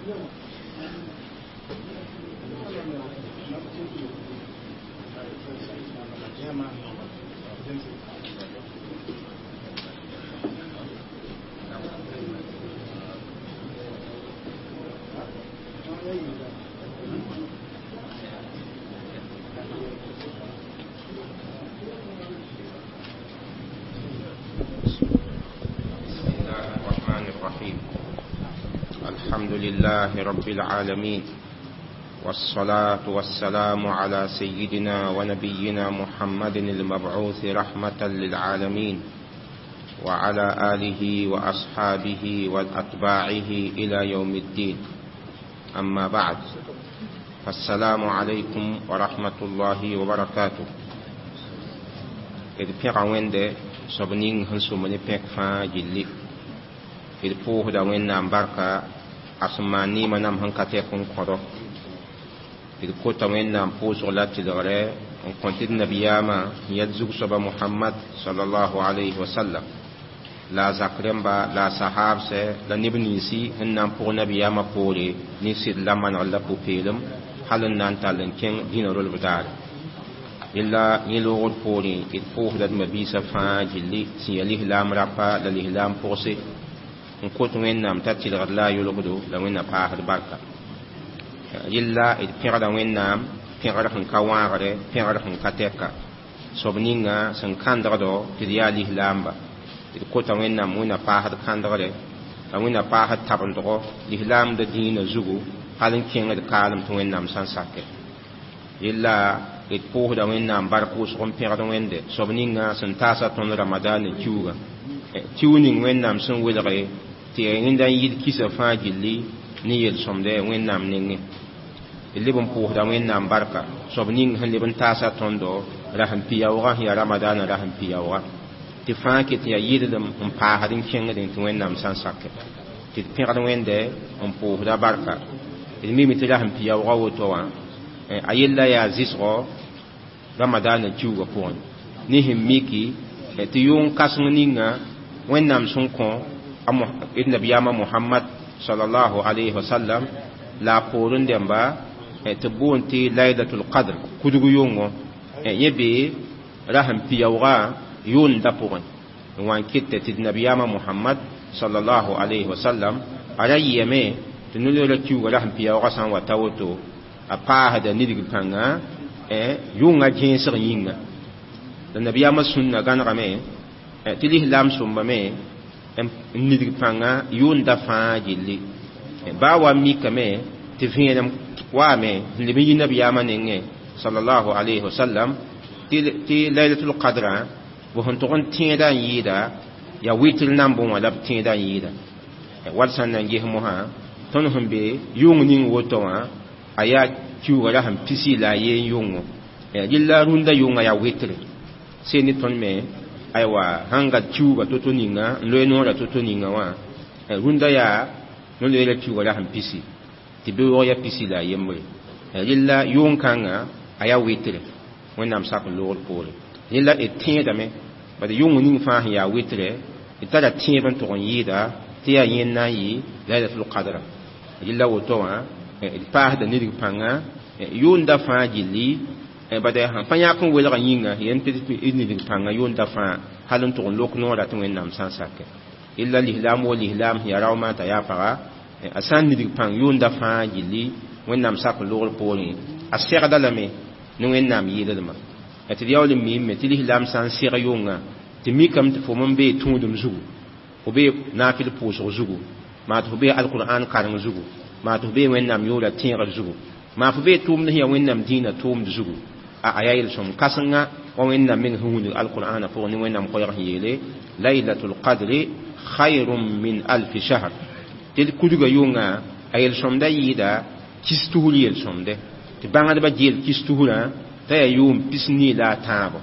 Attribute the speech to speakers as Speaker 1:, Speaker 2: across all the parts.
Speaker 1: الحمد لله رب العالمين، والصلاة والسلام على سيدنا ونبينا محمد المبعوث رحمة للعالمين، وعلى آله وأصحابه والأتباعه إلى يوم الدين. أما بعد، فالسلام عليكم ورحمة الله وبركاته. إذ بيقوين دي سبنين هنسو مني بيق فاجلي إذ بوه دا وين نام بركة أسماني منام هنكتكم قدو إذ كوتا وين نام بوز غلات تدغري ونكونتد نبياما يدزوك سبا محمد صلى الله عليه وسلم لا زكرمبا لا صحاب سي لا نبنيسي هنام بو نبياما بولي نسيد لمن الله بو بيلم حالن نانتالن كين دين رول بدار إلا يلوغل بولي إذ بوه دا مبيسا فاجلي سياليه لام رابا لليه لام بوسي نكوت وين نام تاتي لا يلوغدو لا وين باهر بركة إلا إذ بيغدا وين نام بيغدا هنكاوانغري بيغدا هنكاتيكا سوبنينغا سنكاندغدو تدياليه لامبا إذ كوت وين نام وين باهر كاندغري لا وين باهر تابندغو ليه لام دا دين زوغو حالن كينغ دا كالم تو وين نام سانساكي إلا إذ بوه دا وين نام باركوس غم بيغدا وين دي سوبنينغا سنتاسا تون رمضان تيوغا تيونين وين نام سن ويلغي تيغين دا يد كيسا فاجلي نيل سومدي وين نام نيني اللي بن بوه دا وين نام باركا سوبنين هن لبن تاسا توندو راهم بياوغا يا رمضان راهم بياوغا تفاكي تيا يد دم مباهدين كينغ دين وين نام سانساكي تيغدا وين دي بوه دا باركا الميمي تراهم بياوغا وتوا أيلا يا زيسغو رمضان تيوغا بون نيهم ميكي تيون كاسنينغا وين نام سنكون النبي محمد صلى الله عليه وسلم لا قولن دمبا تبون تي ليلة القدر كدو يونغو يبي رحم بيوغا يون دابون وان كت النبي محمد صلى الله عليه وسلم على يمي تنولو لكيو رحم بيوغا سان وتاوتو أباهد ندق بانغا يونغا جنسر ينغا النبي محمد سنة غان رمي تليه لام سنبا ندق بانغا يون دفا جلي باوا ميكا تفينم وامي لبي النبي محمد صلى الله عليه وسلم تي ليلة القدر وهن تغن تيدا يدا يا ويتل نامبو ولا تيدا يدا والسان نجيهمها تنهم بي يون نين وتوا aya kiwa la ham pisi la ye yongo yilla runda yonga ya wetre seni ton me aywa hanga kiwa totoninga loeno la totoninga wa runda ya no le kiwa la ham pisi tibo ya pisi la yemwe yilla yonkanga aya wetre wonam sak lol pole yilla etien me ba de yongo ning fa ya wetre itala tien ban to yida tiya yen na yi lailatul qadr yilla wotowa الفاهد نيرك بانغا يون دافا جيلي بدا han fanya kun wela yinga yen pedi nيرك بانغا يون دافا halon to lok no da tun nam sansake illa lihlam wa lihlam ya rawma ta ya fara asan nيرك pang yون دافا جيلي wen nam sak lor poni asera dalame no wen nam yidalma ati yawle mi me tilihlam san sira yonga timi kam te fomon be tundum zugu obe nafil puso zugu ma to be alquran karam zugu ما تبي وين نام يولا تين رزقو ما فبي توم هي وين نام دينا توم رزقو أعيال سوم كسرنا وين نام من هون القرآن فوني وين نام قيره يلي ليلة القدر خير من 1000 شهر تل كودو يونا أيال سوم دا يدا كيستولي يل سوم ده تبان هذا بجيل كيستولا تا يوم بسني لا تابو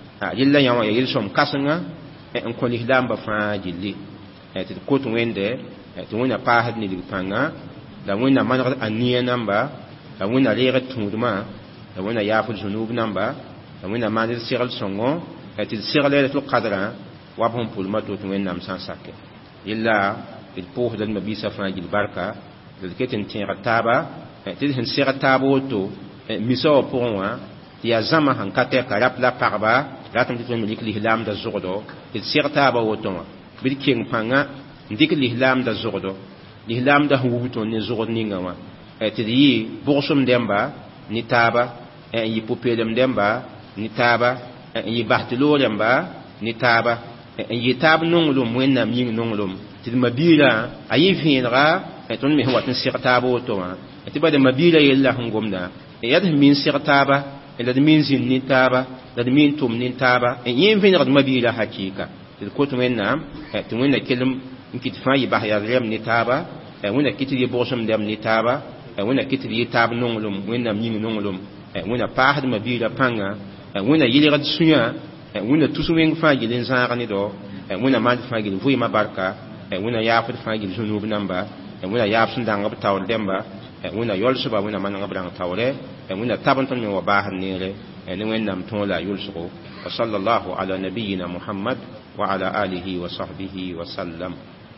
Speaker 1: جل يوم أيال سوم كسرنا أن كل هدام بفاجلي تل كوت وين ده تونا باهد نيلفانا da wina manag aniya namba da wina lege tunduma da wina yaful junub namba da wina manir sigal songo ati sigal lailatul qadra wa hum pulmatu to wina nam sansake illa il pouh dal mabisa fa jil barka ketin tẽeg taaba tɩ d sẽn seg taab woto misao pʋgẽ wã tɩ yaa zãma sẽn ka tɛka rap la pagba ratɩm tɩ tõnd me dɩk lislaamda zʋgdo tɩ d seg taaba woto wã bɩ d keng pãnga n dɩk lislaamda zʋgdo lislaamda sẽn wub tõnd ne zʋgd ninga wã tɩ d yɩ bʋgsem dẽmba ne taaba n yɩ pʋ-peelem dẽmba ne taaba n yɩ bas-tɩ-loog rẽmba ne taaba n yɩ taab nonglem wẽnnaam yĩng nonglem tɩ d mabiirã a yɩ vẽenega tõnd me sẽn wat n seg taab woto wã tɩ bada mabiirã yella sẽn gomda yaa d sẽn mi n seg taaba la d mi n zĩnd ne taaba la d mi n tʋm ne taaba n yẽ n vẽnegd mabiirã hakɩɩka tɩ d kot wẽnnaam tɩ wẽnna kelem n kɩt fãa yɩ bas yaa rɛm ne taaba wẽnna kɩt d yɩ bʋgsem dɛm ne taaba wẽnna kɩt d yɩ taab nonglem wẽnnaam yĩng nonglem wẽnna paasd mabiirã pãnga wẽnna yɩlgd sũyã wẽnna tus wẽng fãa gill n zãag ne dɔ wẽnna maand fãa gill vɩɩmã barka wẽnna yaafd fãa gill zũ-nuub namba wẽnna yaab sẽn dãng b taoor dẽmba wẽnna yolsba wẽnna maneg b rãng taoorɛ wẽnna tab n tõnd me wa baasd neere ne wẽnnaam tõog la a yʋlsgo wa sallallahu ala nabiyina muhammad wa ala alihi wa sahbihi wa sallam.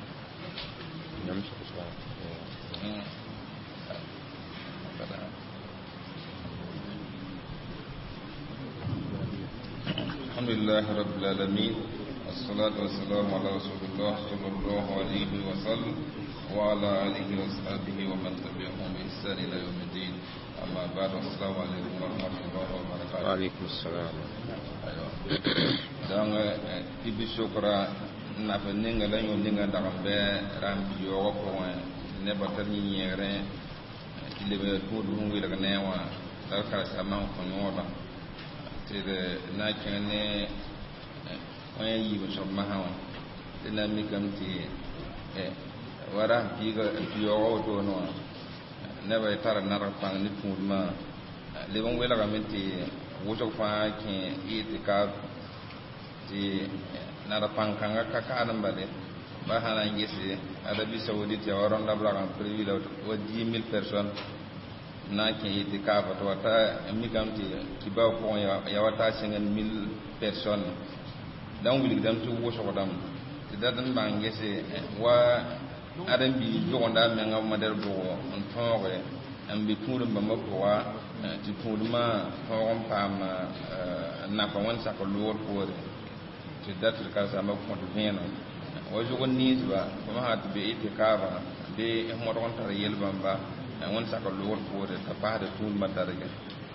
Speaker 2: alhamdulillah rabbil alamin wassalatu wassalamu ala rasulillah sallallahu alaihi wa sallam wa ala alihi wa sahbihi wa man tabi'ahum bi ihsan ila yawmiddin amma ba'du assalamu alaikum wa rahmatullahi wa barakatuh.
Speaker 1: Wa alaikum assalam.
Speaker 2: Donc tibi shukra na fa ninga la ñoo ninga ndax be ram bi yo ko ne batal ñi ñere ilebe to du ngi la newa dal kala sama ko ñoba tɩd na n kẽng ne wã ya yiib sõb-masã wã tɩ na mikame tɩ wara n piooga wotoone wã nebã y tara nadg pãng ne tũudmã leb n welgame tɩ wʋsg fãa kẽ ɩtɩkaab tɩ nadg pãng kãngã ka kaad n bale ba sã na n gese Arabie Saoudite ya wa rõnd la b rag n previ la wa 10 000 personnes na n kẽ ɩtɩkaaba tɩ wata mikame tɩ kibao pʋgẽ ya wa taa 5 000 personnes da n wilgdame tɩ wʋsgdame tɩ dat n bãng gese wa ãdem-biig zʋgenda a menga madɛr bʋgo n tõoge n be tũudum bãmba pʋga tɩ tũudmã tõog n paam n nafa wẽn-sak loogr poore tɩ dat tɩ karsaambã kõt vẽenem wa zʋg n niisba fõm sã tɩ be ɩtɩkaaba bɩ modg n tar yel bãmba wẽn-sak loogr poore t'a paasda tũudmã darge.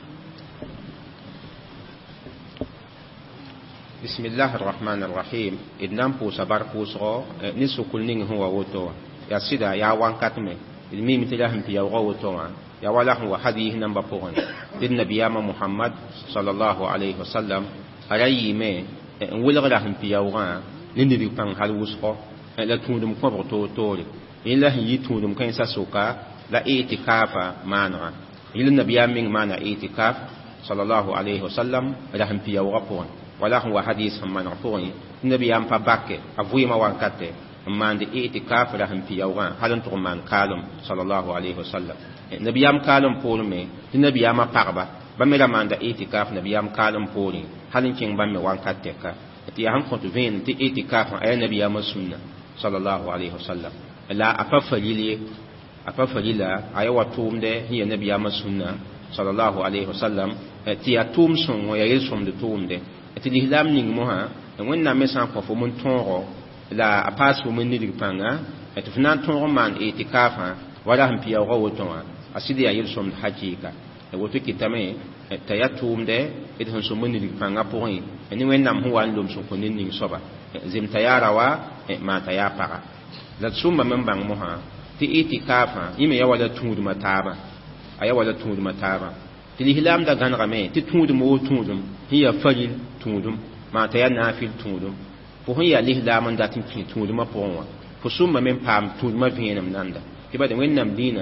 Speaker 1: Bismillah ar-Rahman ar-Rahim. Idnam pʋʋsa bar pʋʋsgɔ ne sʋkʋl ning sẽn wa woto wã yaa sɩda yaa wãnkatme d mim tɩ la sẽn tɩ yaoogã woto wã yaa wala sẽn wa hadiis namba pʋgẽ tɩ d nabiyaamã Muhammad sallallahu alayhi wa sallam a ra yɩɩme n welgra sẽn tɩ yaoogã ne ned pãng hal wʋsgɔ la tũudum kõbg toor-toore yẽla sẽn yɩ tũudum kãensa soka la ɩtɩkaafa maanegã yɩl nabiyaam meng maana ɩtɩkaaf sallallahu alayhi wa sallam ra sẽn tɩ yaoogã pʋgẽ wala sẽn wa hadiis sẽn maneg pʋgẽ tɩ nabiyaam pa bake a vɩɩmã wãnkate n maand ɩtɩkaaf ra sẽn tɩ yaoogã hal n tʋg n maan kaalem sallallahu alayhi wa sallam nabiyaam kaalem poorme tɩ nabiyaamã pagba ba me ra maanda ɩtɩkaaf nabiyaam kaalem poorẽ hal n kẽng bãmb me wãnkat tɛka tɩ yaa sẽn kõt vẽen tɩ ɩtɩkaafã a yaa nabiyaamã sũnna sallallahu alayhi wa sallam la a pa faril ye a pa farila a ya wa tʋʋmdɛ sẽn yaa nabiyaamã sũnna sallallahu alayhi wa sallam tɩ yaa tʋʋm sõngo yaa yel-sõmd tʋʋmdɛ tɩ lislaam ning mosã wẽnnaam me sã n kõ fo mun tõogo la a paas fo mun nidg pãnga tɩ f na n tõog n maan ɩtɩkaafã wala sẽn pɩ yaoogã woto wã a sɩd yaa yel-sõmd hakɩɩka woto kɩtame t'a ya tʋʋmdɛ d sẽn sõm n nidg pãngã pʋgẽ ne wẽnnaam sẽn wa n lom sẽn kõ ne ning soaba zem t'a yaa ra wa maan t'a yaa paga la d sʋmba me n bãng mosã tɩ ɩtɩkaafã yẽ me ya wala tũudmã taabã a ya wala tũudmã taabã tɩ lislaam da gãnegame tɩ tũudum woo tũudum sẽn yaa faril tũudum maa t'a yaa naafɩl tũudum fo sẽn yaa lislaam n dat n kẽ tũudmã pʋgẽ wã fo sʋmba me n paam tũudmã vẽenem nanda tɩ bada wẽnnaam dĩinã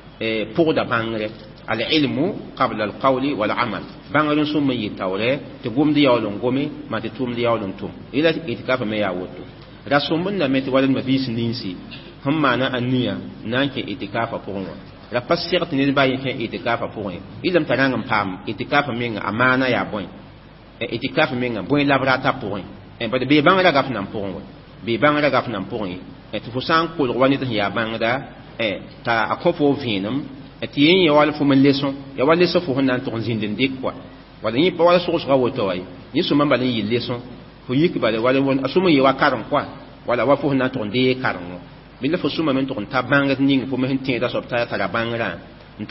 Speaker 1: pʋgda bãngre al-ilmu qabla al-qawli wal-amal bãngr n sʋm n yɩ taoorɛ tɩ gomd yaool n gome maa tɩ tʋʋmd yaool n tʋm yela ɩtɩkaafã me yaa woto ra sõmb n dame tɩ wala d mabiis ninsi sẽn maana a nia n na n kẽ ɩtɩkaafã pʋgẽ wã la pa seg tɩ ned baa yẽ kẽ ɩtɩkaafã pʋgẽ ilame t'a rãng n paam ɩtɩkaafã menga a maana yaa bõe ɩtɩkaafã menga bõe la b rata pʋgẽ bad bee bãngrã gaf nan pʋgẽ wa bee bãngrã gaf nan pʋgẽ tɩ fo sã n kolg wa ned sẽn yaa bãngda ta akopo vinum etiyen ya wal fu men leçon ya wal leçon fu honan to zindin dik quoi wala ni pa wala so so woto way ni so man balin yi leçon fu yik bale wala won asuma yi wa karam quoi wala wa fu honan to de karam bi la fu suma men to ta bangat ning fu men tin da so ta ta bangra to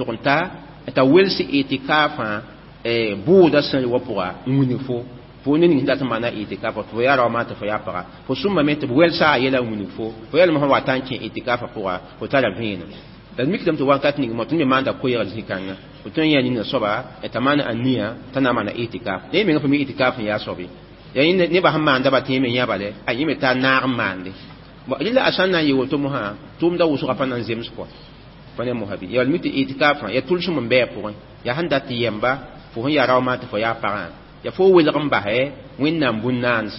Speaker 1: ta welsi itikafa buuda sẽn wa pʋga n wing fo ne ning dat n maana itikafa tɩ fo yaa rao maa tɩ fo yaa paga fo sũmba me tɩ b welsa a yɛla n wing fo yɛlm sẽn wa ta n kẽ itikafa pʋga fo tara vẽenem la d mikdame tɩ wakat ning mo tɩ me maanda koɛɛg zĩ-kãngã fo tõe n yaa ning soaba t'a maan a nia t'a na n maana itikaf ne mengã fo mi itikaf n yaa soabe yaa nebã sẽn maanda ba tẽ me yã bale a yẽ me taa naag n maande rɩla a sã n na n yɩ woto mosã tʋʋmda wʋsga pa na n zems kɔ pa ne mosabi ya mi tɩ itikafã ya tʋlsem n bɩ a pʋgẽ yaa sẽn dat tɩ yɛmba fo sẽn yaa rao maa tɩ fo yaa pagã ya fo welg n basɛ wẽnnaam bũn-naansã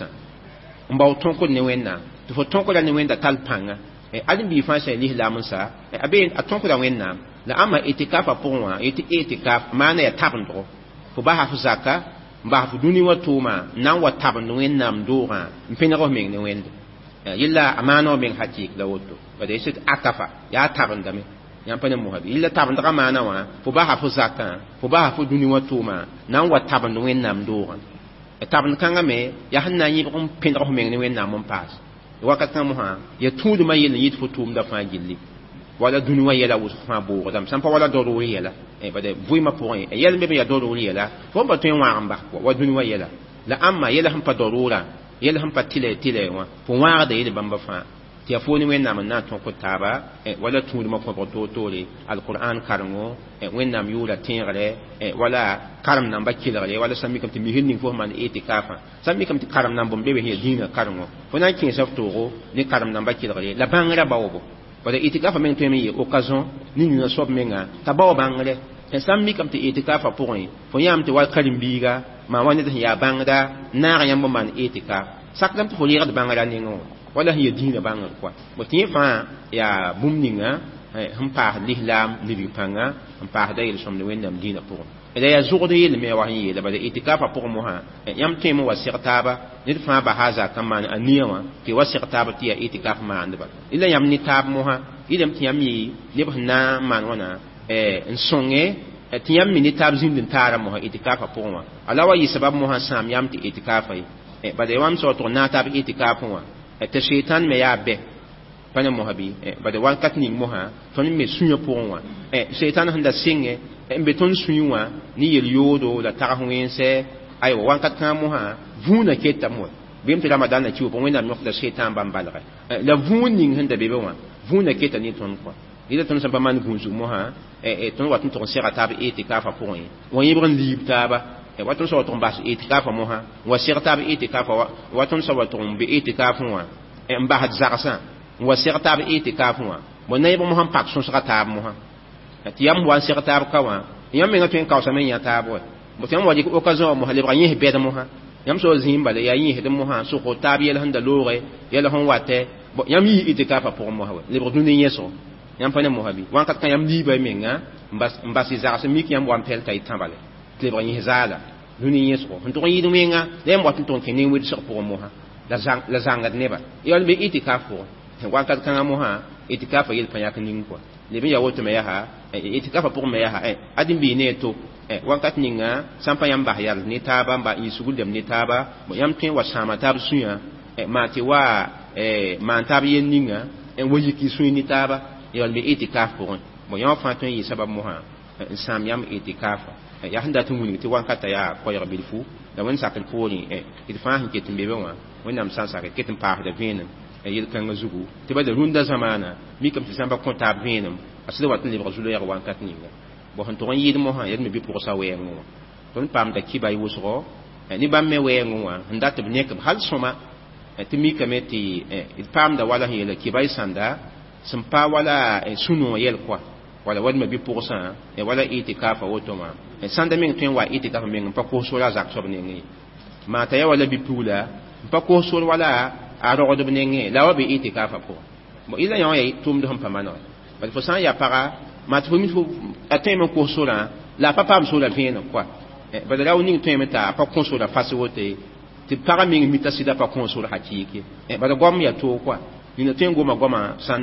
Speaker 1: n bao tõkd ne wẽnnaam tɩ fo tõkda ne wẽnda tall pãnga ãdem-bii fãa sẽn lislaam n sa a tõkda wẽnnaam la ãmba itikafa pʋgẽ wã yetɩ itikaf maana ya tabendgo fo basa f zaka n bas f dũni wã tʋʋmã n na n wa tabend wẽnnaam doogã n pẽneg f meng ne wẽnde yella a maana f meng hakɩɩk la woto bala yetɩ akafa yaa tabendame yãmb pa ne mosabi yella tabendgã maana wã fo basa fo zakã fo basa fo dũni wã tʋʋmã na n wa tabend wẽnnaam doogã tabend kãngã me yaa sẽn na n yɩbg n pẽneg f meng ne wẽnnaam n paas wakat kãng mosã ya tũudmã yell n yɩt fo tʋʋmda fãa gilli wala dũni wã yɛla wʋsg fãa boogdame sãn pa wala dɔdʋʋr yɛla bada vɩɩmã pʋgẽ yɛl me b ya dɔdʋʋr yɛla fo n pa tõe n wãag n bas wa dũni wã yɛla la ãmma yɛla sẽn pa dɔdʋʋrã yɛla sẽn pa tɩlɛ wã fo wãagda yel bãmba fãa tɩ ya fo ne wẽnnaam n na n tõk taaba wala tũudmã kõbg toor-toore alqur'an karengo wẽnnaam yʋʋla tẽegre wala karem namba kelgre wala sã mikame tɩ misr ning fo sẽn maan itikafã sã mikame tɩ karem nambm be ya dĩinã karengo fo na n kẽesa f toogo ne karem namba kelgre la bãngrã baoobo wala itikafa meng tõe me yɩ occasion ne nina soab menga t'a bao bãngre sã mikame tɩ itikafa pʋgẽ fo yãmb tɩ wa karen-biiga maa wa ned sẽn yaa bãngda naag yãmb n maan itikaf sakdame tɩ fo yɩgd bãngrã nengẽ wã wala sẽn ya dĩinã bãngr koa bõ tɩ yẽ fãa yaa bũmb ninga sẽn paasd lislaam neb pãnga n paasda yel-sõmd wẽnnaam dĩinã pʋgẽ la yaa zʋgd yell-me wa sẽn yeela bala itikafa pʋgẽ mosã yãmb tõe me wa seg taaba ned fãa basa a zakã n maan a nia wã tɩ wa seg taaba tɩ yaa itikaf maandba la yãmb ne taab mosã yɩlame tɩ yãmb yɩ neb sẽn na n maan wãna n sõnge tɩ yãmb me ne taab zĩnd n taara mosã itikafa pʋgẽ wã ala wa yɩ sabab mosã sãam yãmb tɩ itikafa ye bala yãmb sã tʋg na taab itikafẽ wã tɩ sheitan me yaa bɛ pa ne mosabi bada wakat ning mosã tõnd me sũyã pʋgẽ wã sheitan sẽn da sɩngẽ n be tõnd sũyẽ wã ne yel-yoodo la tags wẽnsɛ aywa wakat kãa mosã vũunã ketame wa bɩm tɩ ramadana kɩ pa wẽnnaam yõkda sheitan bãmb balge la vũun ning sẽn da be be wã vũunã keta ne tõnd kɔa yɩla tõnd sẽn pa maan vũun zug mosã tõnd wat n tʋg n sega taab itikafa pʋgẽ wã yẽbg n liib taaba wa tõnd sã wa tʋg n bas itikafa mosã wa seg taab itikafa wa tõnd sã wa tʋg n be itikafẽ wã n basd zagsã n wa seg taab itikafẽ wã bõ na yẽbg mosã n pak sõsga taab mosã tɩ yãmb wa n seg taab ka wã yãmb mengã tõe n kaoosame n yã taab wa bõ tɩ yãmb wa dɩk occasion wã mosã lebga yẽs bɛd mosã yãmb sã wa zĩim bala yaa yẽsd mosã sʋgo taab yɛl sẽn da looge yɛl sẽn watɛ yãmb yɩ itikafa pʋgẽ mosã wa lebg dũni yẽsgo yãmb pa ne mosã bɩ wãnkat kã yãmb liiba menga n bas y zags mik yãmb wa n pɛl t'a y tã bale tɩ lebg yẽs zaala dũni yẽsgo sẽn tʋg n yɩɩd wẽnga la yãmb wat n tʋg n kẽ ne wɩdsg pʋgẽ mosã la zãngd neba yal be itikaf pʋgẽ wakat kãngã mosã itikafa yel pa yãk ning kɔa leb n ya woto me yaa itikafa pʋgẽ me yaa adem-bii ne to wakat ninga sã n pa yãmb bas yald ne taaba n ba yɩ sugl-dãmb ne taaba yãmb tõe n wa sãama taab sũyã maa tɩ wa maan taab yel ninga n wa yik y sũy ne taaba yal be itikaf pʋgẽ yã wã fãa tõe n yɩ sabab mosã n sãam yãmb itikafa yaa sẽn dat n wilg tɩ wãnkatã yaa koɛɛg bilfu la wẽnd sakl poorẽ d fãa sẽn ket n be be wã wẽnnaam sã n sak ket n paasda vẽenem yel-kãngã zugu tɩ bala rũndã zamaana mikame tɩ sãn pa kõ taab vẽenem a sɩd wat n lebg zu-loɛɛg wãnkat ninga bõ sẽn tʋg n yɩɩd mosã yed me bɩ pʋgsa wɛɛngẽ wã tõnd paamda kiba y wʋsgɔ ne bãmb me wɛɛngẽ wã sẽn dat b nekb hal sõma tɩ mikame tɩ d paamda wala sẽn yeela kiba y sãnda sẽn pa wala sũ-noog yɛl koa wala wad me bɩ pʋgsã wala itikafa woto wã sãnda meng tõe n wa itikafa meng n pa kos sora a zak soab nengẽ maa t'a ya wala bɩ-pugla n pa kos sor wala a rogdb nengẽ la wa be itikafa pʋgẽ yɩla yã wã yaa tʋʋmd sẽn pa manegɛ bal fo sã n yaa paga maa tɩ fo mi a tõeme n kos sorã la a pa paam sora vẽeneg koa bala rao ning tõeme t'a pa kõ sora fas wote tɩ paga meng mi t'a sɩda pa kõ sor hakɩɩke bala goam yaa toog koa nina tõe n goma goamã sãnda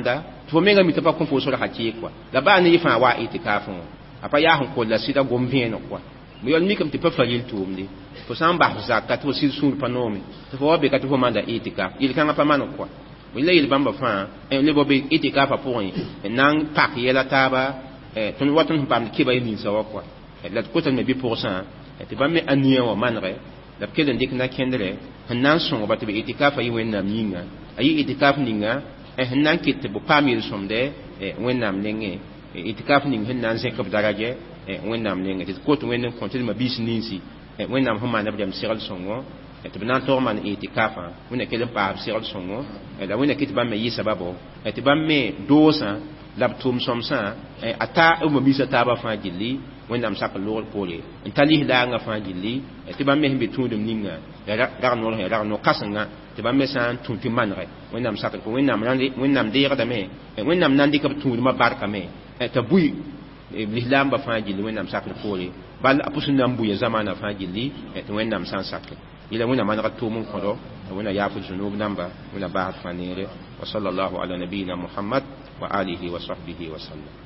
Speaker 1: fo menga mi ta pa kon fo so hakki quoi la ba ni fa wa itikaf apa ya hon ko la sida gom vien quoi mo yol mi kam ti pa falil tumdi fo sam ba zakat fo sil sur panomi fo be ka to fo manda itikaf il kan pa man quoi mo le il bamba fa en le bo be itikaf pa point nan pak yela taba ton watun pam ki bay ni sa wa quoi la ko tan me bi pour ça ti ba me aniya wa manre la kelen dik na kendere nan son ba ti itikaf yi wen nam yinga ayi itikaf ninga nan kit bo pamil somde wen nam lenge itikaf ning nan se kap daraje wen nam lenge ti ko to wen kontil ma bis ninsi wen nam homa na bjam siral songo ti ban to man itikafa wen kelen pa siral songo la wen kit ba me yi sababo ti ba me dosa labtum somsa ata o mo bisa taba fa jilli wen nam sak lol pole ntali la nga fa jilli ti ba me himbe tudum ninga ra no kasanga ti ba me san tunti manre wen nam sak ko wen nam de ga me wen nam nan dikap tudum ma barka me ta bui l'islam ba fa jilli wen nam sak pole bal apusun nam buya zamana fa jilli wen nam san sak ila wen nam man ratu mun kodo wen ya fu junub namba wen ba fa nere wa sallallahu ala nabiyina muhammad wa alihi wa sahbihi wa sallam